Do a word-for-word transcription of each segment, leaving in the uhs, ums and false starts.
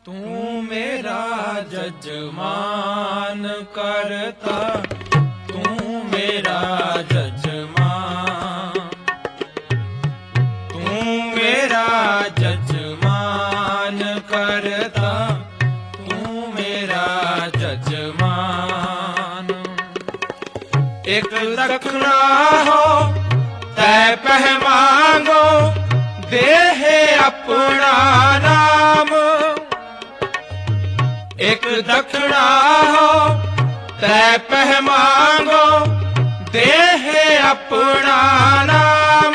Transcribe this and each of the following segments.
तू मेरा जजमान करता, तू मेरा जजमान, तू मेरा जजमान करता, तू मेरा जजमान। एक दखना हो तय पह मांगो, देहे अपना नाम। एक दक्षिणा हो तय पह मांगो, देहे अपना नाम,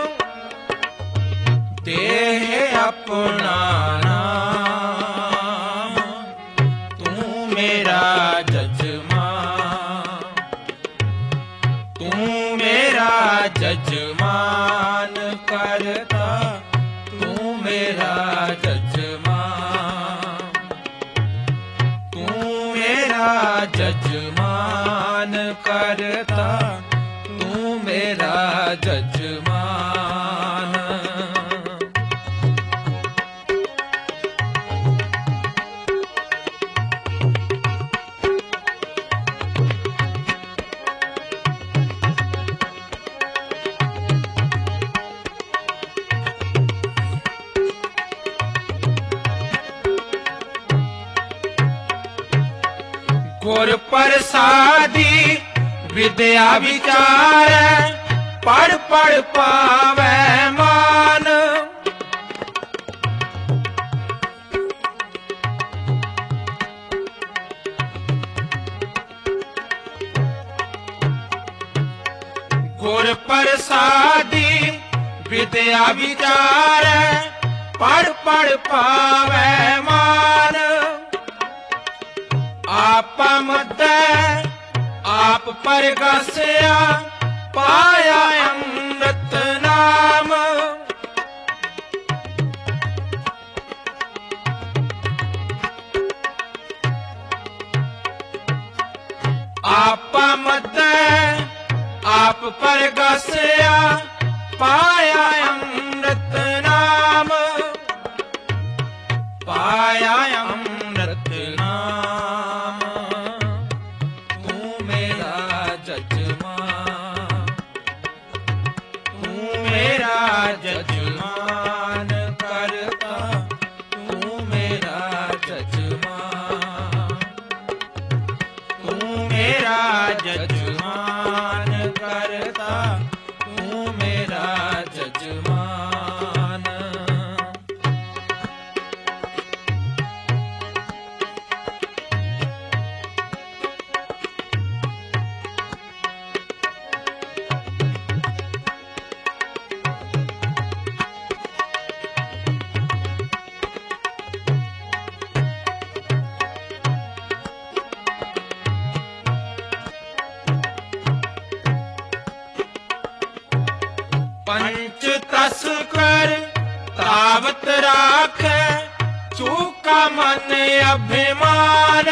देहे अपना नाम। तू मेरा जजमान, तू मेरा जजमान करता, तू मेरा जजमान, तू मेरा जजमान करता, तू मेरा जजमान। गुर प्रसादी विद्या विचार, पढ़ पढ़ पावे मान। गुर प्रसादी विद्या विचार, पढ़ पढ़ पावे मान। आप मत आप परगस्या, पाया अमृत नाम। आप मत आप परगस्या, पाया अमृत नाम, पाया अमृत नाम। तू मेरा जजमान, तू मेरा जजमान करता, तू मेरा जजमान, तू मेरा जजमान करता, तू मेरा जजमान। पंच तस्कर तावत राखे, चूका मन अभिमान।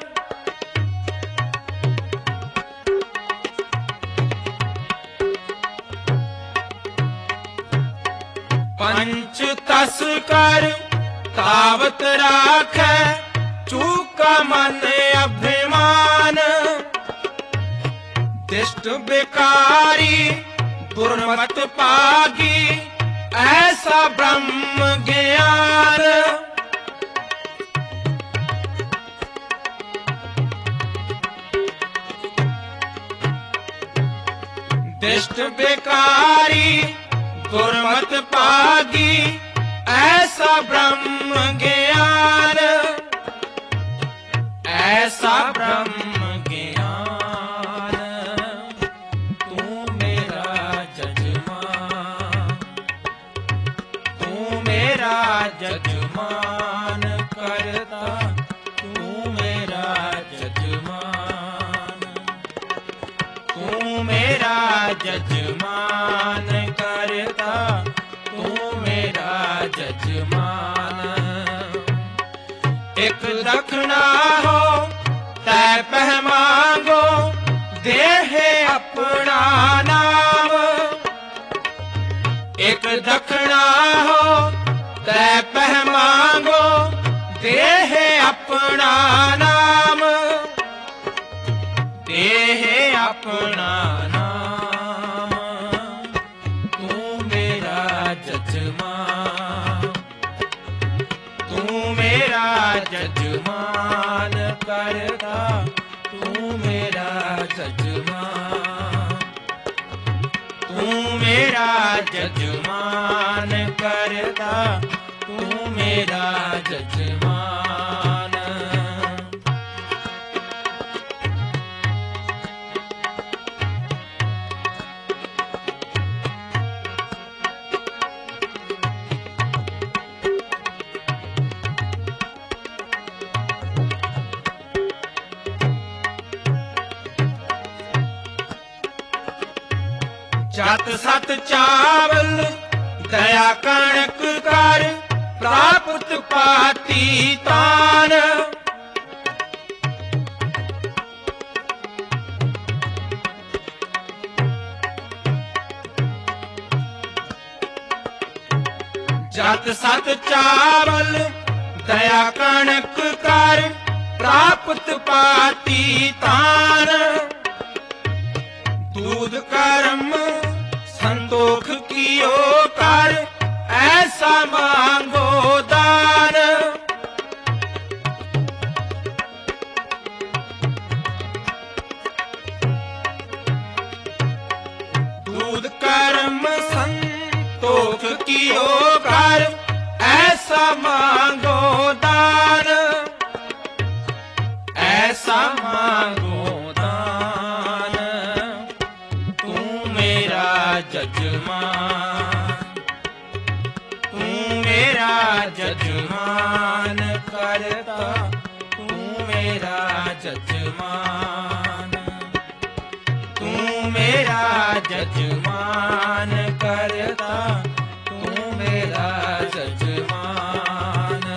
पंच तस्कर तावत राखे, चूका मन अभिमान। दिष्ट बेकारी दुर्मत पागी, ऐसा ब्रह्म ज्ञान। दिष्ट बेकारी दुर्मत पागी, ऐसा ब्रह्म ज्ञान, ऐसा ब्रह्म ज्ञान। तू मेरा जजमान, तू मेरा जजमान करता, तू मेरा जजमान, तू मेरा जजमान करता, तू मेरा जजमान। एक दक्षिणा हो तय पह मांगो, देहे अपना नाम। एक दक्षिणा हो तय पह मांगो, दे जजमान करता, तू मेरा जजमान, तू मेरा जजमान करता, तू मेरा जजमान। जत सत चावल दया कणक कर, प्राप्त पाती तान। जत सत चावल दया कणक कर, प्राप्त पाती तान। दूध कर्म संतोख कियो कर, ऐसा मांगो दान। दूध कर्म संतोख कियो कर, ऐसा मांगो दान, ऐसा मांगो दान। तू मेरा जजमान, तू मेरा जजमान करता, तू मेरा जजमान, तू मेरा जजमान करता, तू मेरा जजमान।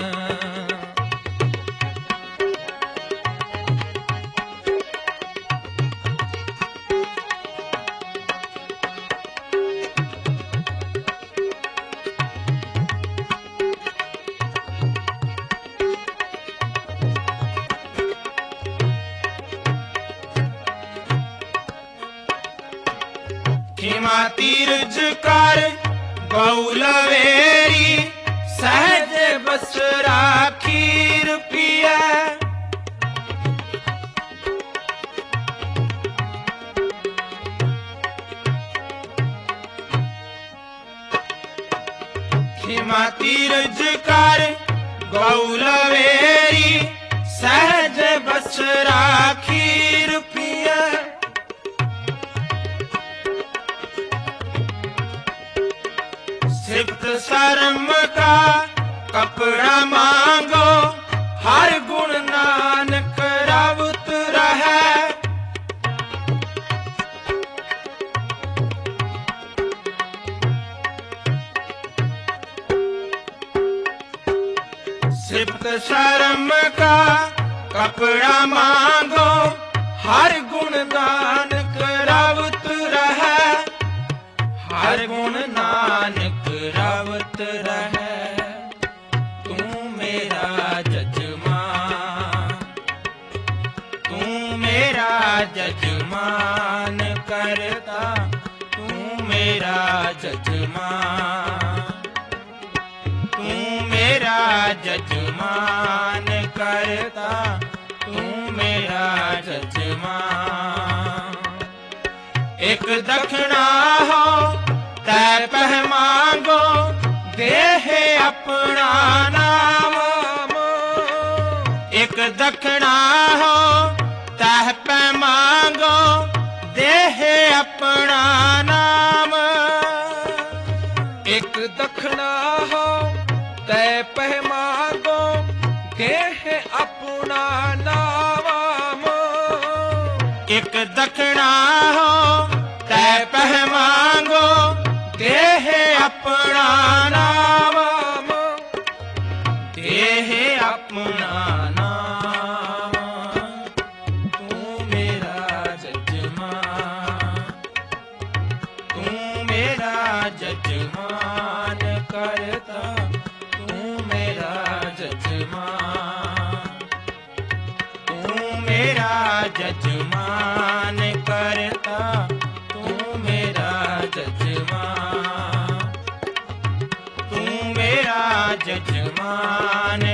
खिमा तीरज कर गौलवेरी, सहज बस राखीर पिया। खिमा तीरज कर गौलवेरी, सहज बस राखीर पिया। सिफ्त शर्म का कपड़ा मांगो, हर गुण नानक रावत रहे। सिफ्त शर्म का कपड़ा मांगो, हर गुण नानक रावत रहे। हर गुण नानक रावत रहे। तू मेरा जजमान, तू मेरा जजमान करता, तू मेरा जजमान, तू मेरा जजमान करता, तू मेरा जजमान। एक दक्षिणा हो तै पह मांगो, देह अपना नाम। एक दक्षिणा हो तह पह मांगो, देह अपना नाम। एक दक्षिणा हो तै पह मांगो, देह अपना नाम। एक दक्षिणा हो तै पह मांगो, देह अपना नाम। देह अपना नाम। तू मेरा जजमान, तू मेरा जजमान करता, तू मेरा जजमान, तू मेरा जजमान करता, तू मेरा जजमान, तू मेरा जजमान